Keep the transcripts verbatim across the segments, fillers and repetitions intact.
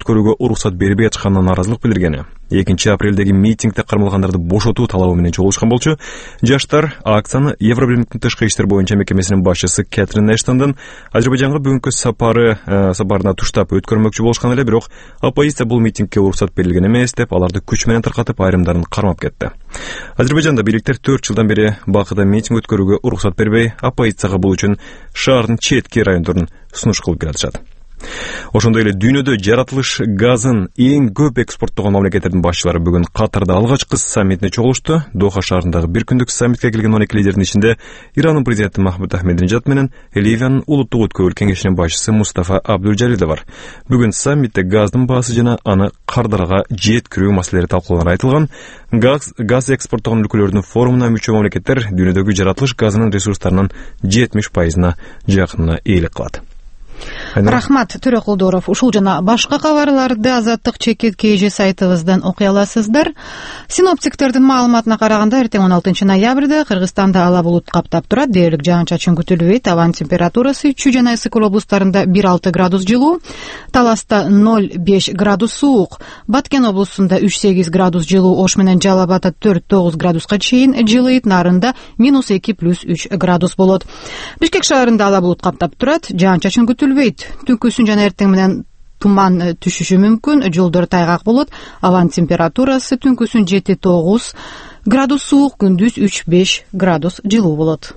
өткөрүүгө уруксат бербей ачканына нааразылык билдирген. экинчи апрелдеги митингде кармалгандарды бошотуу талабы менен чогулушкан болчу. Жаштар акцияны Евробиримдин тышкы иштер боюнча мекемесинин башчысы Кэтрин Эштондун Азербайжанга бүгүнкү сапары сапарына туштап өткөрмөкчү болушкан эле, бирок оппозиция бул митингге уруксат берилген эмес деп, аларды күч менен таркатып, айрымдарын кармап кетти. Азербайжанда бийликтер төрт жылдан бери бакыда митинг өткөрүүгө уруксат бербей, оппозицияга бул үчүн шаардын четки райондорун сунуш кылып келатышат. Ошондой эле дүйнөдө жаратылыш газын эң көп экспорттогон мамлекеттердин башчылары бүгүн Катарда алгачкы саммитине чогулушту. Доха шаарындагы бир күндүк саммитке келген он эки лидердин ичинде Иранын президенти Махмуд Ахмединежад менен Ливиянын улуттук өткөрүүл кеңешинин башчысы Мустафа Абдулжалил да бар. Бүгүн саммитте газдын баасы жана аны кардарага жеткирүү маселелери талкууланып айтылган. Газ, газ экспорттогон өлкөлөрдүн форумуна мүчө мамлекеттер дүйнөдөгү жаратылыш газынын ресурстарынын жетимиш пайызына жакынына ээлик кылат. Рахмат, Төрөкулдуров. Ушул жана башка кабарларды Азаттык чекит кж сайтыбыздан окуй аласыздар. Синоптиктердин маалыматына караганда, эртең он алтынчы ноябрда Кыргызстанда ала булут каптап турат, дээрлик жаан-чачын күтүлбөйт. Абанын температурасы Чүй жана Ысык облустарында бир алты градус жылуу, Таласта ноль беш градус суук, Баткен облусунда үч сегиз градус жылуу, Ош менен Жалал Абадда төрт тогуз градуска чейин жылыйт, Нарында минус эки плюс үч градус болот. Бишкек шаарында ала булут каптап турат, жаан-чачын күтүлбөйт. Түнкүсүн жана эртең менен туман түшүшү мүмкүн, жолдор тайгак болот. Абанын температурасы түнкүсүн жети тогуз градус суук, күндүз үч беш градус жылуу болот.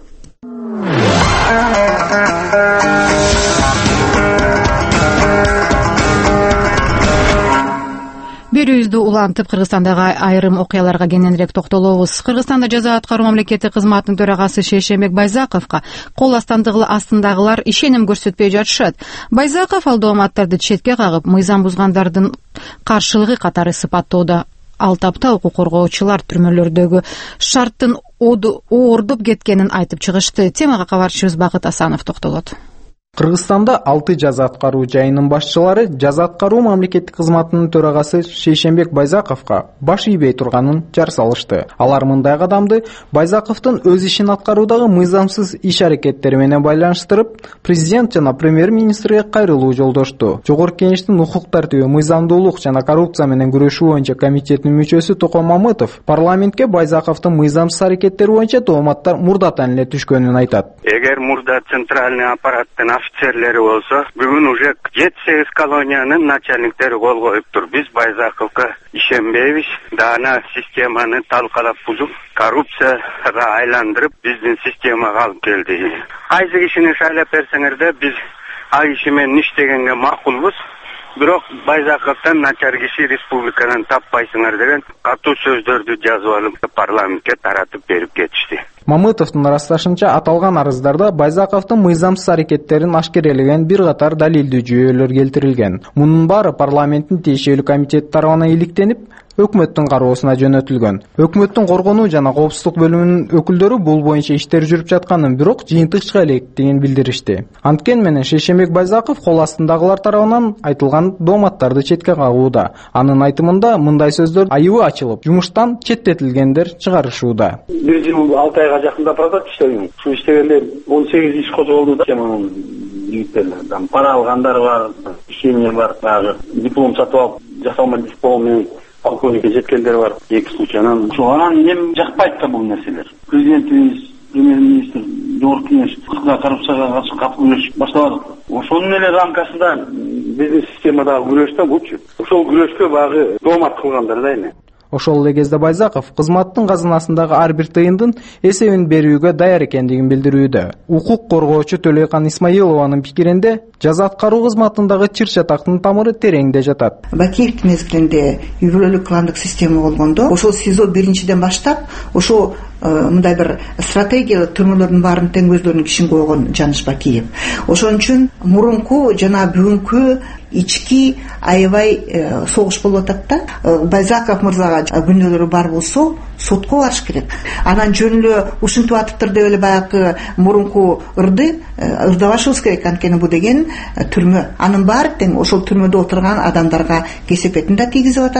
Берүүбүздү улантып, Кыргызстандагы айрым окуяларга кененирээк токтолобуз. Кыргызстанда жаза аткаруу мамлекеттик кызматынын төрагасы Шейшембек Байзаковго кол астындагылар ишеним көрсөтпөй жатышат. Байзаков ал дооматтарды четке кагып, мыйзам бузгандардын каршылыгы катары сыпаттоодо. Ал тапта укук коргоочулар түрмөлөрдөгү шарттын оордуп кеткенин айтып чыгышты. Темага кабарчыбыз Бакыт Асанов токтолот. Кыргызстанда алты жаза аткаруу жайынын башчылары жаза аткаруу мамлекеттик кызматынын төрагасы Шейшембек Байзаковго баш ийбей турганын жар салышты. Алар мындай кадамды Байзаковдун өз ишин аткаруудагы мыйзамсыз иш аракеттери менен байланыштырып, президент жана премьер-министрге кайрылуу жолдошту. Жогорку кеңештин укук тартиби, мыйзамдуулук жана коррупция менен күрөшүү боюнча комитетинин мүчөсү Токон Мамытов парламентке Байзаковдун мыйзамсыз аракеттери боюнча дооматтар мурдатан эле түшкөнүн айтат. Эгер мурда центральный аппараттын офицерлери болсо, бүгүн уже жети сегиз колониянын начальниктери кол коюптур. Биз Байзаковго ишенбейбиз. Дана системаны талкалап бузуп, коррупцияга айландырып, биздин системага алып келди. Кайсы кишини шайлап берсеңерде, биз ай иши менен иштегенге макулбуз. Бирок Байзаковдон начар киши республикадан таппайсыңар деген катуу сөздөрдү жазып алып парламентке таратып берип кетишти. Мамытовдун ырасташынча, аталган арыздарда Байзаковдун мыйзамсыз аракеттерин ашкерелеген бир катар далилдүү жүйөлөр келтирилген. Мунун баары парламенттин тиешелүү комитети тарабынан иликтенип, өкмөттүн кароосуна жөнөтүлгөн. Өкмөттүн коргонуу жана коопсуздук бөлүмүнүн өкүлдөрү бул боюнча иштер жүрүп жатканын, бирок жыйынтык чыга электигин билдиришти. Анткени менен Шейшембек Байзаков кол астындагылар тарабынан айтылган дооматтарды четке кагууда. Анын айтымында мындай сөздөр айыбы ачылып, жумуштан четтетилгендер чыгарышууда. бир жыл алты айга жакында протокол иштеген. Шу иштегенде он сегиз иш козголду да. Теманын жигиттерден пара алгандар бар, ишение бар, дагы диплом сатып алып, жасалма диплом менен полковникке жеткендер бар. Эки случайнан. Анан эми жакпайт да бул нерселер. Президентибиз, премьер-министр, жогорку кеңеш коррупцияга каршы катуу күрөш башталат. Ошонун эле рамкасында биздин системадагы күрөш да бучу. Ошол күрөшкө багы доомат кылгандар да эми. Ошол эле кезде Байзаков кызматтын казынасындагы ар бир тыйындын эсебин берүүгө даяр экендигин билдирүүдө. Укук коргоочу Төлөйкан Исмаилованын пикиринде, жаза аткаруу кызматындагы чыр чатактын тамыры тереңде жатат. Бакиев мезгилинде үй бүлөлүк кландык система болгондо, ошол СИЗО биринчиден баштап, ошол мындай бир стратегия түрмөлөрдүн баарын тең өздөрүнүн кишин койгон Жаныш Бакиев. Ошон үчүн мурунку жана бүгүнкү ички аябай согуш болуп атат да. Байзаков мырзага күнөөлөрү бар болсо, сотко барыш керек. Анан жөн эле ушинтип атыптыр деп эле баягы мурунку ырды ырдабашыбыз керек. Анткени бул деген түрмө. Анын баары тең ошол түрмөдө отурган адамдарга кесепетин да тийгизип атат.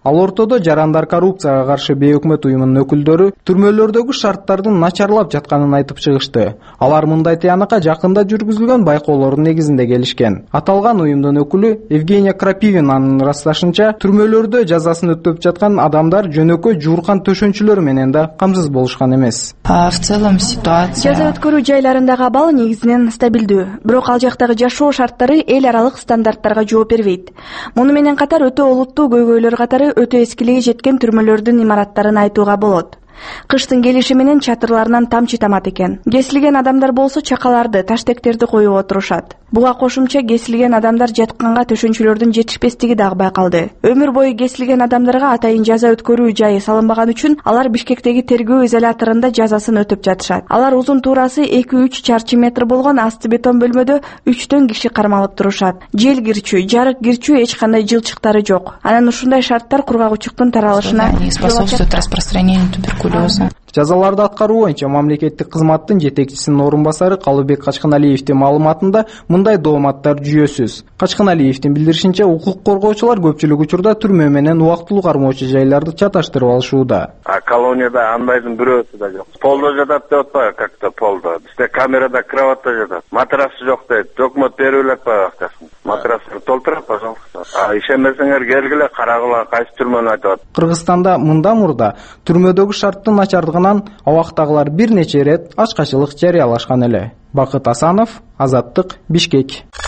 Ал ортодо жарандар коррупцияга каршы бейөкмөт уюмунун өкүлдөрү түрмөлөрдөгү шарттардын начарлап жатканын айтып чыгышты. Алар мындай тыянакка жакында жүргүзүлгөн байкоолордун негизинде келишкен. Аталган уюмдун өкүлү Евгения Крапивинанын ырасташынча, түрмөлөрдө жазасын өтөп жаткан адамдар жөнөкөй жууркан төшөнчүлөр менен да камсыз болушкан эмес. В целом ситуация жаза өткөрүү жайларындагы абал негизинен стабилдүү, бирок ал жактагы жашоо шарттары эл аралык стандарттарга жооп бербейт. Муну менен катар өтө олуттуу көйгөйлөр катары өтө эскилиги жеткен түрмөлөрдүн имараттарын айтууга болот. Кыштын келиши менен чатырларынан тамчы тамат экен. Кесилген адамдар болсо чакаларды, таштектерди коюп отурушат. Буга кошумча кесилген адамдар жатканга төшөнчүлөрдүн жетишпестиги дагы байкалды. Өмүр бою кесилген адамдарга атайын жаза өткөрүү жайы салынбаган үчүн алар Бишкектеги тергөө изоляторунда жазасын өтөп жатышат. Алар узун туурасы эки үч чарчы метр болгон асты бетон бөлмөдө үчтөн киши кармалып турушат. Жел кирчүү, жарык кирчүү эч кандай жылчыктары жок. Анан ушундай шарттар кургагучтуктун таралышына способствует распространению туберкулеза. Жазаларды аткаруу боюнча мамлекеттик кызматтын жетекчисинин орун басары Калыбек Качкыналиевдин маалыматында мындай дооматтар жүйөсүз. Качкыналиевдин билдиришинче, укук коргоочулар көпчүлүк учурда түрмө менен убактылуу кармоочу жайларды чаташтырып алышууда. А колонияда андайдын бирөөсү да жок. Полдо жатат деп атпайбы, как-то полдо. Бизде камерада кроватта жатат. Матрасы жок дейт. Өкмөт берип атпайбы акчасын. Матрастарды толтура, пожалуйста. А ишенбесеңер келгиле, карагыла, кайсы түрмөнү айтып атат. Кыргызстанда мында мурда түрмөдөгү шарттын начардыгынан абактагылар бир нече ирет ачкачылык жарыялашкан эле. Бакыт Асанов, Азаттык, Бишкек.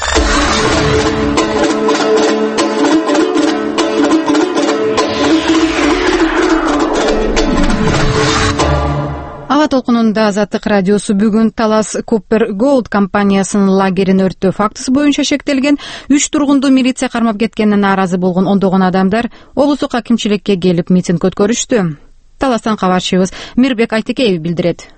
Аба толкунунда Азаттык радиосу бүгүн Талас Коппер Голд компаниясынын лагерин өрттөө фактысы боюнча шектелген үч тургунду милиция кармап кеткенине нааразы болгон ондогон адамдар облустук акимчиликке келип митинг өткөрүштү. Таластан кабарчыбыз Мирбек Айтекеев билдирет.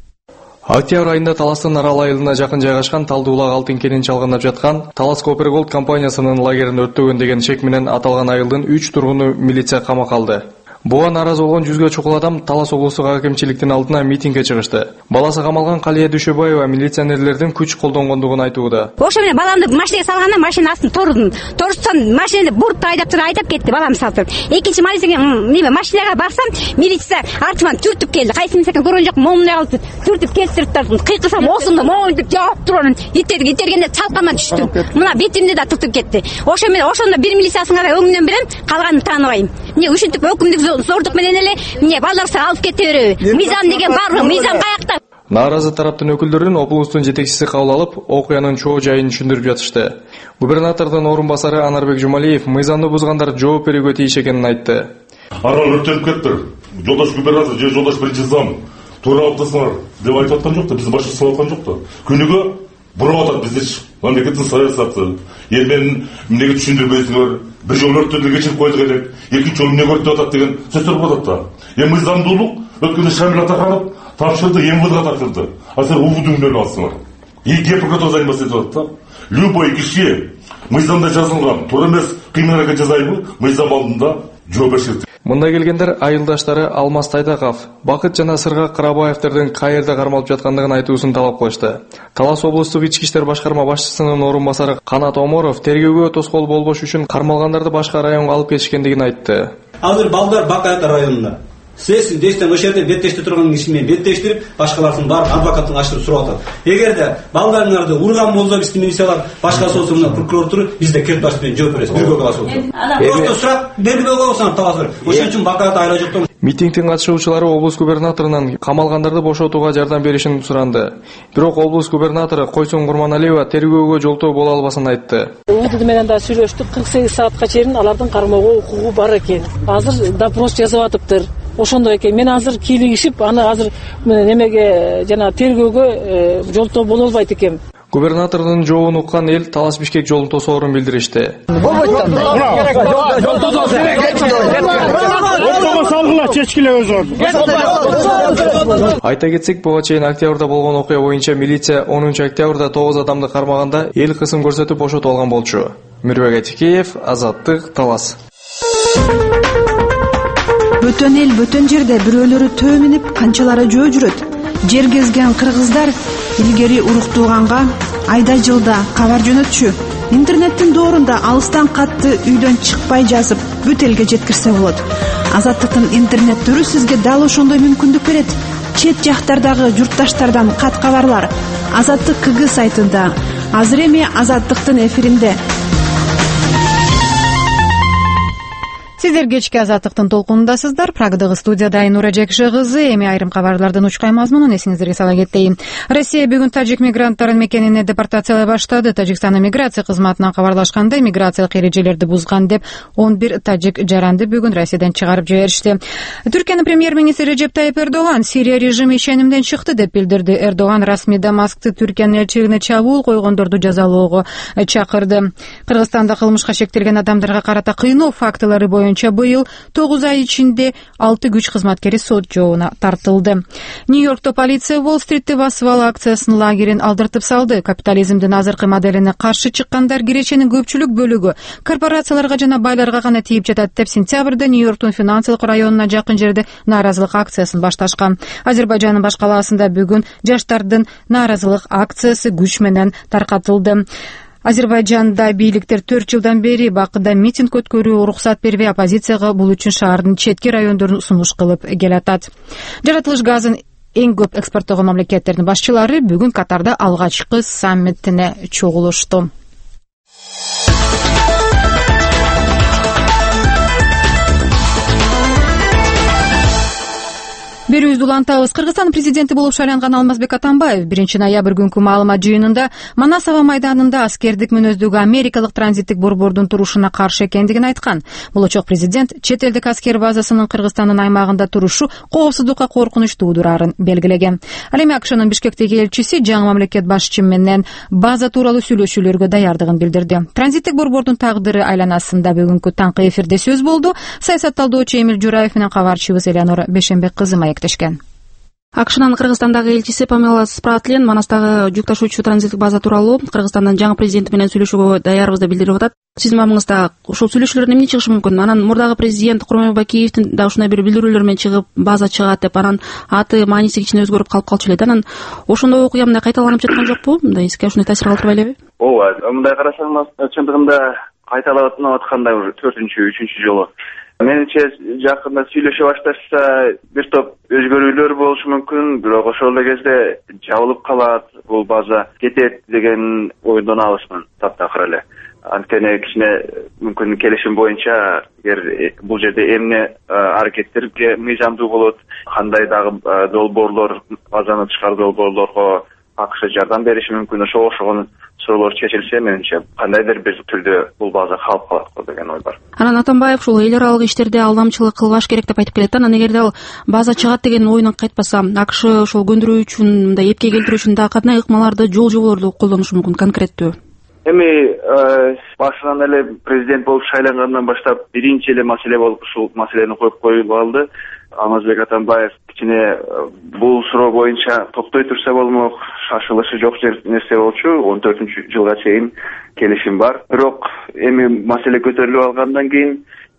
Октябрь айында Таластын арал айылына жакын жайгашкан Талдуулак алтын кенин чалгындап жаткан Талас Коппер Голд компаниясынын лагерин өрттөгөн деген шек менен аталган айылдын үч тургуну милиция камакка алды. Буга нааразы болгон жүзгө чукул адам Талас облустук акимчиликтин алдына митингге чыгышты. Баласы камалган Калия Дүшөбаева милиционерлердин күч колдонгондугун айтууда. Ошо менен баламды машинага салганда машина астын тордум. Торсом машинаны буруп айдап туруп айдап кетти балам салып. Экинчи малисеге машинага барсам, милиция артыман түртүп келди. Кайсы мисекен көргөн жок, момундай кылып түртүп келтирип кыйкысам осунда момун деп жаап турган. Иттерди итергенде чалкама түштүм. Мына бетимди да түртүп кетти. Ошо менен ошондо бир милициясына өңүнөн берем, калганын тааныбайм. Эмне ушинтип өкүмдүк зордук менен эле эмне балдарсы алып кете береби? Мыйзам деген барбы? Мыйзам каякта? Нааразы тараптын өкүлдөрүн облустун жетекчиси кабыл алып, окуянын чоо жайын түшүндүрүп жатышты. Губернатордун орун басары Анарбек Жумалиев мыйзамды бузгандар жооп берүүгө тийиш экенин айтты. Арал өрттөнүп кетти. Жолдош губернатор же жолдош биринчи зам туура аптасыңар деп айтып аткан жок да, биз башка салып аткан жок да. Күнүгө буруп атат бизди мамлекеттин саясаты. Эл менен эмнеге түшүндүрбөйсүңөр? Bir жол өрттөдү кечирип койдук элек, экинчи жол эмне өрттөп атат деген сөздөр болот да. Эми мыйзамдуулук өткөндө Шамил Атаханов тапшырды, МВДга тапшырды. А сен УВД менен алсыңар. И гепрокуратура заниматься этип атат да. Любой киши мыйзамда жазылган, туура эмес кыймылга жазайбы, мыйзам алдында жооп беришет. Мында келгендер айылдаштары Алмаз Тайдаков, Бакыт жана Сыргак Карабаевдердин каерде кармалып жаткандыгын айтуусун талап кылышты. Талас облустук ички иштер башкарма башчысынын орун басары Канат Оморов тергөөгө тоскоол болбош үчүн кармалгандарды башка районго алып кетишкендигин айтты. Азыр балдар Бакаята районунда. Сесин дештен ошол жерде беттеште турган киши менен беттештирип, башкалардын баары адвокаттын аштырып сурап атат. Эгерде балдарыңарды урган болсо биздин милициялар башка болсо мына прокуратура бизде кет баш менен жооп беребиз. Биргө каласы болсо. Просто сурап бербей койсоң таласыр. Ошон үчүн Бакаята айла жоктон. Митингдин катышуучулары облус губернаторунан камалгандарды бошотууга жардам беришин суранды. Бирок облус губернатору Койсун Курманалиева тергөөгө жолтоо боло албасын айтты. УВД менен да сүйлөштүк, кырк сегиз саатка чейин алардын кармоого укугу бар экен. Азыр допрос жазып атыптыр. Ошондой экен. Мен азыр кийлигишип, аны азыр немеге жана тергөөгө жолтоо боло албайт экен. Губернатордун жообун уккан эл Талас Бишкек жолун тосоорун билдиришти. Айта кетсек, буга чейин октябрда болгон окуя боюнча милиция онунчу октябрда тогуз адамды кармаганда эл кысым көрсөтүп бошотуп алган болчу. Мирбек Айтекеев, Азаттык, Талас. Бөтөн эл бөтөн жерде бирөөлөрү төө минип, канчалары жөө жүрөт. Жер кезген кыргыздар илгери уруктууганга айда жылда кабар жөнөтчү. интернеттин доорунда алыстан катты үйдөн чыкпай жазып бүт элге жеткирсе болот. Азаттыктын интернет түрү сизге дал ошондой мүмкүндүк берет. Чет жактардагы журтташтардан кат кабарлар Азаттык КГ сайтында. Азыр эми Азаттыктын эфиринде. Сиздер кечки Азаттыктын толкунундасыздар. Прагдагы студияда Айнура Жекши кызы. Эми айрым кабарлардын учкай мазмунун эсиңиздерге сала кетейин. Россия бүгүн тажик мигранттарын мекенине депортациялай баштады. Тажикстандын миграция кызматынан кабарлашкандай, миграциялык эрежелерди бузган деп он бир тажик жаранды бүгүн Россиядан чыгарып жиберишти. Түркиянын премьер-министри Режеп Тайип Эрдоган Сирия режими ишенимден чыкты деп билдирди. Эрдоган расмий Дамаскты Түркиянын элчилигине чабуул койгондорду жазалоого чакырды. Кыргызстанда кылмышка шектелген адамдарга карата кыйноо фактылары боюнча быйыл тогуз ай ичинде алты күч кызматкери сот жообуна тартылды. Нью-Йоркто полиция Уолл-стритти басып алуу акциясынын лагерин алдыртып салды. Капитализмдин азыркы моделине каршы чыккандар киреченин көпчүлүк бөлүгү корпорацияларга жана байларга гана тийип жатат деп сентябрда Нью-Йорктун финансылык районуна жакын жерде нааразылык акциясын башташкан. Азербайжандын баш калаасында бүгүн жаштардын нааразылык акциясы күч менен таркатылды. Азербайжанда бийликтер төрт жылдан бери бакыда митинг өткөрүүгө уруксат бербей, оппозицияга бул үчүн шаардын четки райондорун сунуш кылып келатат. Жаратылыш газын эң көп экспорттогон мамлекеттердин башчылары бүгүн Катарда алгачкы саммитине чогулушту. Берүүбүздү улантабыз. Кыргызстан президенти болуп шайланган Алмазбек Атамбаев биринчи ноябрь күнкү маалымат жыйынында Манас аба майданында аскердик мүнөздөгү америкалык транзиттик борбордун турушуна каршы экендигин айткан. Болочок президент чет элдик аскер базасынын Кыргызстандын аймагында турушу коопсуздукка коркунуч туудурарын белгилеген. Ал эми АКШнын Бишкектеги элчиси жаңы мамлекет башчысы менен база тууралуу сүйлөшүүлөргө даярдыгын билдирди. Транзиттик борбордун тагдыры айланасында бүгүнкү таңкы эфирде сөз болду. Саясатталдоочу Эмил Жураев менен кабарчыбыз Элеонора Бешенбек кызы маектешкен. АКШнын Кыргызстандагы элчиси Памела Спратлен Манастагы жүк ташуучу транзиттик база тууралуу Кыргызстандын жаңы президенти менен сүйлөшүүгө даярбыз деп билдирип атат. Сиздин мамыңызда ошол сүйлөшүүлөрдөн эмне чыгышы мүмкүн? Анан мурдагы президент Курманбек Бакиевдин да ушундай бир билдирүүлөр менен чыгып, база чыгат деп, анан аты, мааниси кичине өзгөрүп калып калчу эле. Анан ошондой окуя мындай кайталанып жаткан жокпу? Мындай эске ушундай таасир калтырбай элеби? Ооба, мындай карасаңыз, чындыгында кайталап аткандай уже төртүнчү, үчүнчү жолу. Менимче жакында сүйлөшө башташса бир топ өзгөрүүлөр болушу мүмкүн, бирок ошол эле кезде жабылып калат, бул база кетет деген ойдон алышмын таптакыр эле. Анткени кичине мүмкүн келишим боюнча эгер бул жерде эмне аракеттерге мыйзамдуу болот, кандай дагы долбоорлор, базаны тышкары долбоорлорго АКШ жардам бериши мүмкүн, ошо ошогон суроолор чечилсе, менимче кандайдыр бир түрдө бул база калып калат го деген ой бар. Анан Атамбаев ушул эл аралык иштерде алдамчылык кылбаш керек деп айтып келет. Анан эгерде ал база чыгат деген оюнан кайтпаса, АКШ ошол көндүрүү үчүн, мындай эпке келтирүү үчүн да кандай ыкмаларды, жол жоболорду колдонушу мүмкүн конкреттүү? Эми башынан эле президент болуп шайлангандан баштап биринчи эле маселе болуп ушул маселени коюп коюлуп алды. Алмазбек Атамбаев кичине бул суроо боюнча токтой турса болмок, шашылышы жок нерсе болчу. он төртүнчү жылга чейин келишим бар. Бирок эми маселе көтөрүлүп алгандан кийин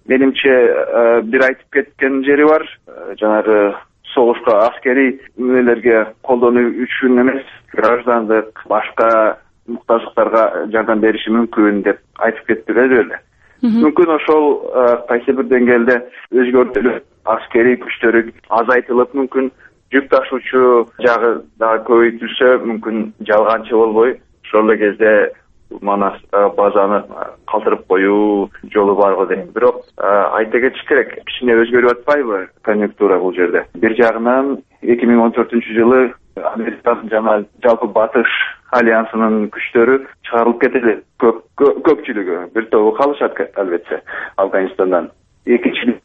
менимче бир айтып кеткен жери бар. Жанагы согушка аскерий мүнөлөргө колдонуу үчүн эмес, граждандык, башка муктаждыктарга жардам бериши мүмкүн деп айтып кетпеди эле. Мүмкүн ошол кайсы бир деңгээлде өзгөртүлүп, аскерий күчтөрү азайтылып, мүмкүн жүк ташуучу жагы дагы көбөйтүлсө, мүмкүн жалганчы болбой, ошол эле кезде Манас базаны калтырып коюу жолу барго дейм. Бирок айта кетиш керек, кичине өзгөрүп атпайбы конъюнктура бул жерде? Бир жагынан эки миң он төртүнчү жылы Американын жана жалпы Батыш альянсынын күчтөрү чыгарылып кетти. Көп көпчүлүгү, бир тобу калышат албетте Афганистандан. Экинчи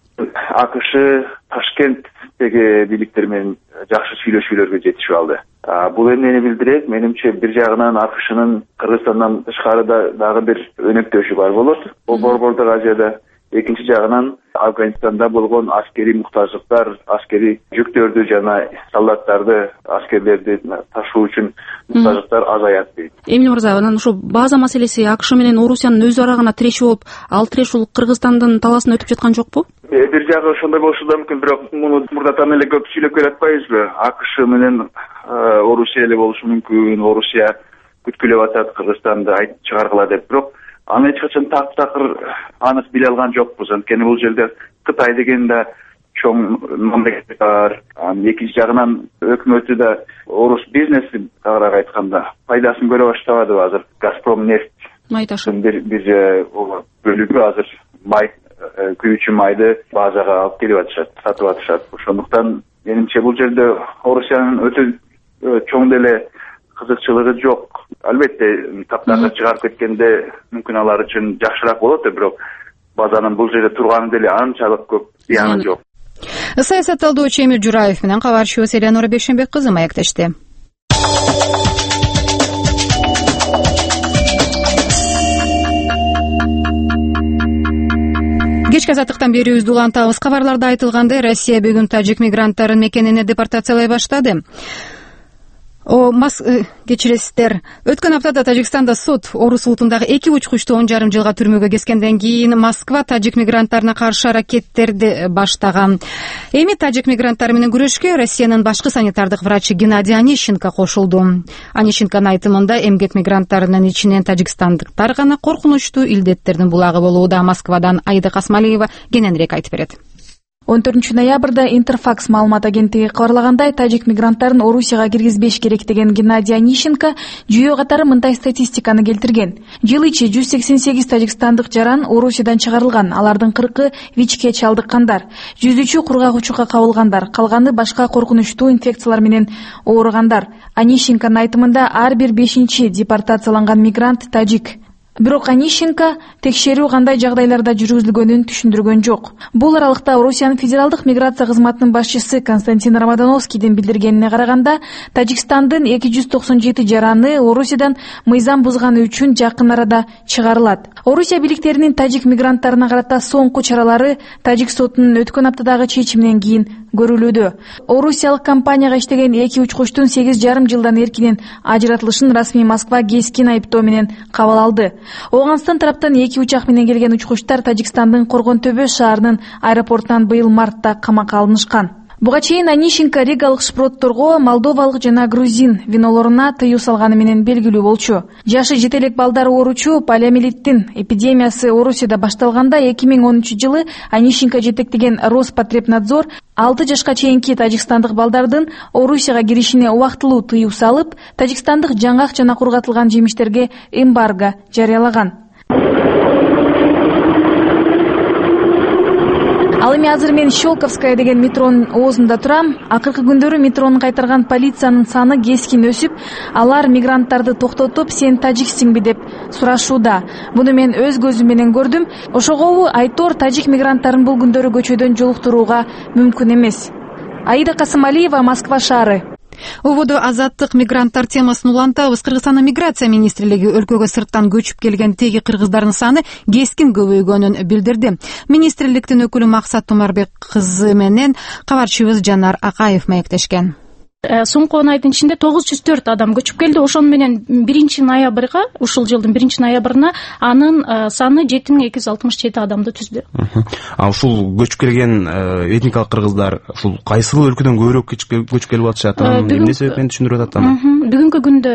АКШ Ташкенттеги бийликтер менен жакшы сүйлөшүүлөргө жетишип алды. Бул эмнени билдирет? Менимче бир жагынан АКШнын Кыргызстандан тышкарыда дагы бир өнөктөшү бар болот. Бул Борбордук Азияда. Экинчи жагынан Афганистанда болгон аскерий муктаждыктар, аскерий жүктөрдү жана солдаттарды, аскерлерди ташуу үчүн муктаждыктар азаят дейт. Эмил мырза, анан ошо база маселеси АКШ менен Орусиянын өз ара гана тиреши болуп, ал тиреш ул Кыргызстандын талаасына өтүп жаткан жокпу? Бир жагы ошондой болушу да мүмкүн, бирок муну мурдатан эле көп сүйлөп келатпайбызбы? АКШ менен Орусия эле болушу мүмкүн, Орусия күткүлөп атат Кыргызстанды айтып чыгаргыла деп. Бирок аны эч качан так такыр анык биле алган жокпуз. Анткени бул жерде Кытай деген да чоң мамлекет бар. Экинчи жагынан өкмөтү да орус бизнеси тагыраак айтканда пайдасын көрө баштабады азыр. Газпром нефть майташын бир бир бөлүгү азыр май күйүүчү майды базага алып келип атышат, сатып атышат. Ошондуктан менимче бул жерде Орусиянын өтө чоң деле кызыкчылыгы жок. Албетте таптакыр чыгарып кеткенде мүмкүн алар үчүн жакшыраак болот, бирок базанын бул жерде турганы деле анчалык көп зыяны жок. Саясатталдоочу Эмил Жураев менен кабарчыбыз Элеонора Бекшенбек кызы маектешти. Кечки азаттыктан берүүбүздү улантабыз. Кабарларда айтылгандай, Россия бүгүн тажик мигранттарын мекенине депортациялай баштады. О, мас кечиресиздер. Өткөн аптада Тажикстанда сот орус улутундагы эки учкучту он жарым жылга түрмөгө кескенден кийин Москва тажик мигранттарына каршы аракеттерди баштаган. Эми тажик мигранттары менен күрөшкө Россиянын башкы санитардык врачы Геннадий Онищенко кошулду. Онищенконун айтымында эмгек мигранттарынын ичинен тажикстандыктар гана коркунучтуу илдеттердин булагы болууда. Москвадан Аида Касмалиева кененирээк айтып берет. он төртүнчү ноябрда Интерфакс маалымат агенттиги кабарлагандай, тажик мигранттарын Орусияга киргизбеш керек деген Геннадий Онищенко жүйө катары мындай статистиканы келтирген. Жыл ичи жүз сексен сегиз тажикстандык жаран Орусиядан чыгарылган, алардын кыркы ВИЧке чалдыккандар, жүз үчү кургагучукка кабылгандар, калганы башка коркунучтуу инфекциялар менен ооругандар. Онищенконун айтымында ар бир бешинчи депортацияланган мигрант тажик. Бирок Онищенко текшерүү кандай жагдайларда жүргүзүлгөнүн түшүндүргөн жок. Бул аралыкта Орусиянын федералдык миграция кызматынын башчысы Константин Рамадановскийдин билдиргенине караганда, Тажикстандын эки жүз токсон жети жараны Орусиядан мыйзам бузганы үчүн жакын арада чыгарылат. Орусия бийликтеринин тажик мигранттарына карата соңку чаралары тажик сотунун өткөн аптадагы чечиминен кийин көрүлүүдө. Орусиялык компанияга иштеген эки учкучтун сегиз жарым жылдан эркинен ажыратылышын расмий Москва кескин айыптоо менен кабыл алды. Оңгонстон тараптан эки учак менен келген учкучтар Тажикстандын Коргон Төбө шаарынын аэропортунан быйыл мартта камакка алынышкан. Буга чейин Онищенко ригалык шпротторго молдовалык жана грузин винолоруна тыюу салганы менен белгилүү болчу. Жашы жете элек балдар ооручу полиомиелиттин эпидемиясы Орусияда башталганда эки миң онунчу жылы Онищенко жетектеген Роспотребнадзор алты жашка чейинки тажикстандык балдардын Орусияга киришине убактылуу тыюу салып, тажикстандык жаңгак жана кургатылган жемиштерге эмбарго жарыялаган. Ал эми азыр мен Щелковская деген метронун оозунда турам. Акыркы күндөрү метрону кайтарган полициянын саны кескин өсүп, алар мигранттарды токтотуп, сен тажиксиңби деп сурашууда. Буну мен өз көзүм менен көрдүм. Ошогобу айтор тажик мигранттарын бул күндөрү көчөдөн жолуктурууга мүмкүн эмес. Аида Касымалиева, Москва шаары. Ободо азаттык мигранттар темасын улантабыз. Кыргызстандын миграция министрлиги өлкөгө сырттан көчүп келген теги кыргыздардын саны кескин көбөйгөнүн билдирди. Министрликтин өкүлү Максат Тумарбек кызы менен кабарчыбыз Жанар Акаев маектешкен. Соңку он айдын ичинде тогуз жүз төрт адам көчүп келди. Ошону менен биринчи ноябрга, ушул жылдын биринчи ноябрына анын саны жети миң эки жүз алтымыш жети адамды түздү. А ушул көчүп келген этникалык кыргыздар ушул кайсыл өлкөдөн көбүрөөк көчүп келип атышат? Эмне себептен түшүндүрүп атат аны? Бүгүнкү күндө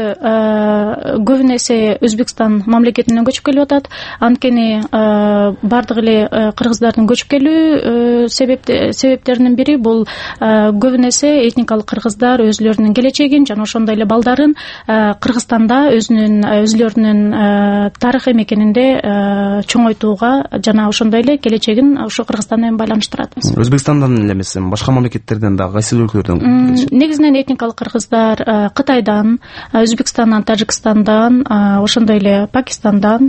көбүн эсе Өзбекстан мамлекетинен көчүп келип атат. Анткени бардык эле кыргыздардын көчүп келүү себептеринин бири бул көбүн эсе этникалык кыргыздар өзлөрүнүн келечегин жана ошондой эле балдарын Кыргызстанда өзүнүн өзлөрүнүн тарыхый мекенинде чоңойтууга жана ошондой эле келечегин ошо Кыргызстан менен байланыштырат. Өзбекстандан эле эмес, башка мамлекеттерден дагы кайсы өлкөлөрдөн келишет? Негизинен этникалык кыргыздар Кытайдан, Өзбекстандан, Тажикстандан, ошондой эле Пакистандан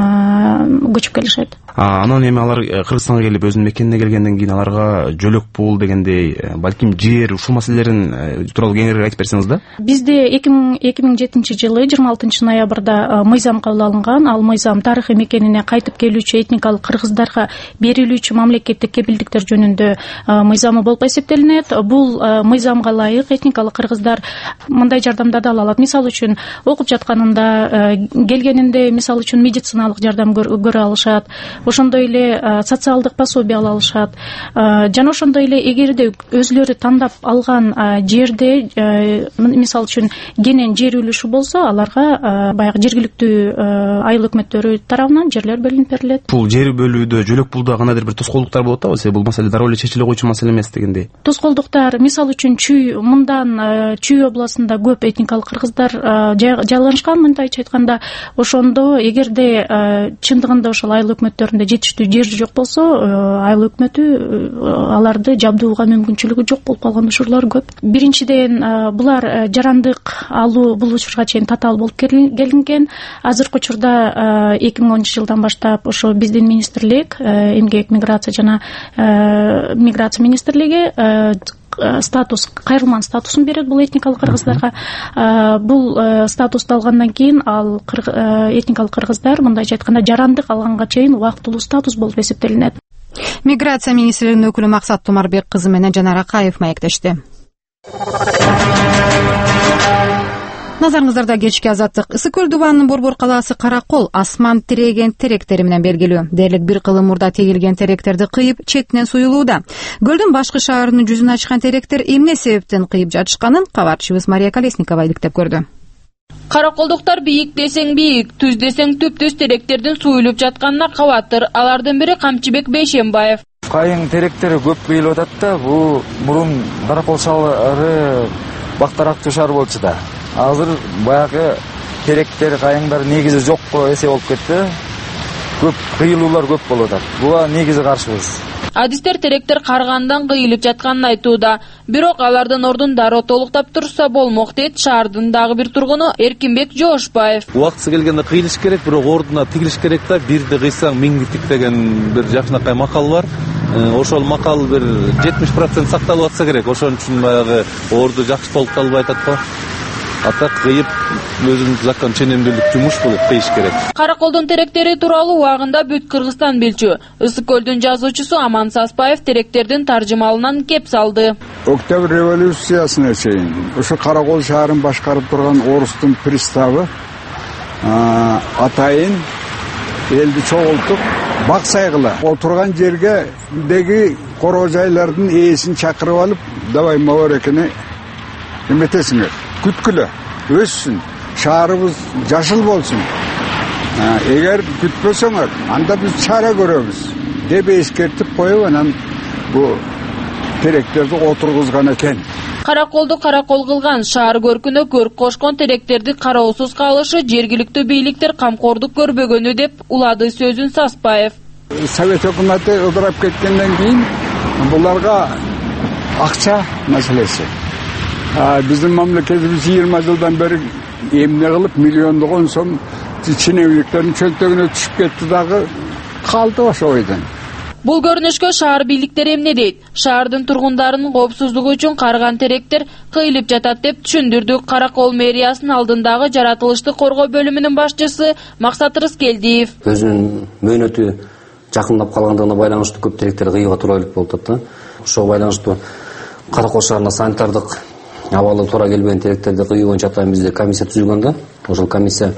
көчүп келишет. Анан эми алар Кыргызстанга келип өзүнүн мекенине келгенден кийин аларга жөлөк пул дегендей, балким жер, ушул маселелерин тууралуу кеңирээк айтып берсеңиз да. Бизде эки миң жетинчи жылы жыйырма алтынчы ноябрда мыйзам кабыл алынган. Ал мыйзам тарыхый мекенине кайтып келүүчү этникалык кыргыздарга берилүүчү мамлекеттик кепилдиктер жөнүндө мыйзамы болуп эсептелинет. Бул мыйзамга ылайык этникалык кыргыздар мындай жардамдарды ала алат. Мисалы үчүн окуп жатканында, келгенинде мисалы үчүн медициналык жардам көрө алышат. ошондой эле социалдык пособие ала алышат. Жана ошондой эле эгерде өзүлөрү тандап алган жерде, мисалы үчүн кенен жер үлүшү болсо, аларга баягы жергиликтүү айыл өкмөттөрү тарабынан жерлер бөлүнүп берилет. Бул жер бөлүүдө жөлөк пулда кандайдыр бир тоскоолдуктар болот атабы, себеби бул маселе дароо эле чечиле койчу маселе эмес дегендей. Тоскоолдуктар, мисалы үчүн Чүй, мындан Чүй областында көп этникалык кыргыздар жайланышкан, мындайча айтканда, ошондо эгерде чындыгында ошол айыл өкмөттөрүндө жетиштүү жер жок болсо, айыл өкмөтү аларды жабдууга мүмкүнчүлүгү жок болуп калган учурлар көп. Биринчиден, булар жарандык алуу бул учурга чейин татаал болуп келинген. Азыркы учурда эки миң онунчу жылдан баштап ошо биздин министрлик, эмгек, миграция жана миграция министрлиги статус, кайрылман статусун берет бул этникалык кыргыздарга. Бул статусту алгандан кийин ал этникалык кыргыздар, мындайча айтканда, жарандык алганга чейин убактылуу статус болуп эсептелинет. Миграция министрлигинин өкүлү Максат Тумарбек кызы менен Жанар Акаев маектешти. Назарыңыздарда кечки азаттык. Ысык көл дубанынын Борбор калаасы Каракол асман тиреген теректери менен белгилүү. Дээрлик бир кылым мурда тегилген теректерди кыйып, четинен суюлууда. Көлдүн башкы шаарынын жүзүн ачкан теректер эмне себептен кыйып жатышканын кабарчыбыз Мария Колесникова иликтеп көрдү. Караколдуктар бийик десең бийик, түз десең түп-түз теректердин суюлуп жатканына кабаттыр. Алардын бири Камчыбек Бейшембаев. Кайың теректери көп кыйылып атат да, бул мурун Каракол шаары бактарактуу шаар болчу да. Азыр баягы теректер, кайыңдар негизи жокко эсе болуп кетти. Көп кыйылуулар көп болуп атат. Буга негизи каршыбыз. Адистер теректер каргандан кыйылып жатканын айтууда. Бирок алардын ордун дароо толуктап турса болмок дейт шаардын дагы бир тургуну Эркинбек Жошбаев. Убактысы келгенде кыйылыш керек, бирок ордуна тигилиш керек да. Бирди кыйсаң миңди тик деген бир жакшынакай макал бар. Ошол макал бир жетимиш процент сакталып атса керек. Ошон үчүн баягы орду жакшы толукталбай атат го. Ата кыйып өзүнүн закон ченемдүүлүк жумуш болуп кыйыш керек. Караколдун теректери тууралуу убагында бүт Кыргызстан билчү. Ысык көлдүн жазуучусу Аман Саспаев теректердин таржымалынан кеп салды. Октябрь революциясына чейин ошо Каракол шаарын башкарып турган орустун приставы атайын элди чогултуп бак сайгыла отурган жерге деги короо жайлардын ээсин чакырып алып, давай мабарекени эметесиңер, күткүлө, өссүн, шаарыбыз жашыл болсун. Эгер күтпөсөңөр, анда биз чара көрөбүз деп эскертип коюп, анан бу теректерди отургузган экен. Караколду каракол кылган, шаар көркүнө көрк кошкон теректерди кароосуз калышы жергиликтүү бийликтер камкордук көрбөгөнү деп улады сөзүн Саспаев. Совет өкмөтү ыдырап кеткенден кийин буларга акча маселеси. Биздин мамлекетибиз жыйырма жылдан бери эмне кылып миллиондогон сом ченемдиктердин чөлтөгүнө түшүп кетти дагы калды ошо ойдон. Бул көрүнүшкө шаар бийликтери эмне дейт? Шаардын тургундарынын коопсуздугу үчүн карган теректер кыйылып жатат деп түшүндүрдү Каракол мэриясынын алдындагы жаратылышты коргоо бөлүмүнүн башчысы Максат Рыскелдиев. Өзүнүн мөөнөтү жакындап калгандыгына байланыштуу көп теректер кыйууга туура келип болуп атат да. Ошого байланыштуу Каракол шаарына санитардык абалы туура келбеген теректерди кыйуу боюнча атайын бизде комиссия түзүлгөн да. Ошол комиссия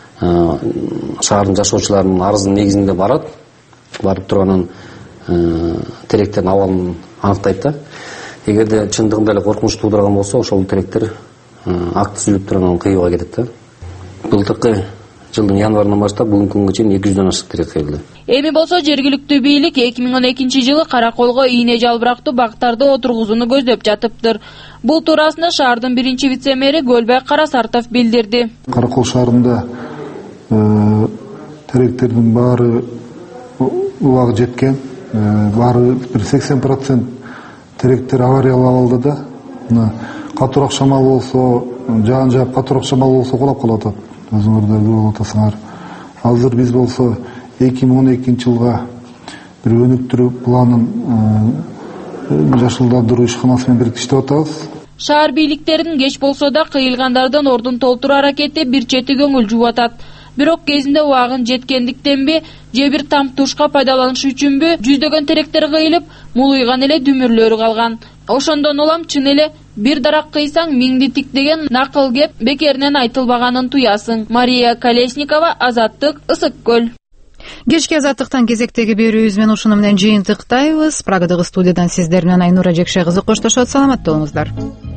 шаардын жашоочуларынын арызынын негизинде барат. Барып турганын теректердин абалын аныктайт да. Эгерде чындыгында эле коркунуч туудурган болсо, ошол теректер акт түзүлүп тургандан кыйууга кетет да. Былтыркы жылдын январынан баштап бүгүнкү күнгө чейин эки жүздөн ашык терек кыйылды. Эми болсо жергиликтүү бийлик эки миң он экинчи жылы Караколго ийне жалбырактуу бактарды отургузууну көздөп жатыптыр. Бул туурасында шаардын биринчи вице-мэри Көлбай Карасартов билдирди. Каракол шаарында теректердин баары убагы жеткен, баары бир сексен процент теректер авариялык абалда да. Катуураак шамал болсо, жаан жаап катуураак шамал болсо кулап калып атат. Өзүңөрдөр билип атасыңар. Азыр биз болсо эки миң он экинчи жылга бир өнүктүрүү планын жашылдандыруу ишканасы менен бирге иштеп атабыз. Шаар бийликтеринин кеч болсо да кыйылгандардын ордун толтуруу аракети бир чети көңүл жууп атат. Бирок кезинде убагын жеткендиктенби, же бир там тушка пайдаланыш үчүнбү жүздөгөн теректер кыйылып, мулуйган эле дүмүрлөрү калган. Ошондон улам чын эле бир дарак кыйсаң миңди тик деген накыл кеп бекеринен айтылбаганын туясың. Мария Колесникова, Азаттык, Ысык көл. Кечки азаттыктан кезектеги берүүбүз менен ушуну менен жыйынтыктайбыз. Прагадагы студиядан сиздер менен Айнура Жекше кызы коштошот. Саламатта болуңуздар.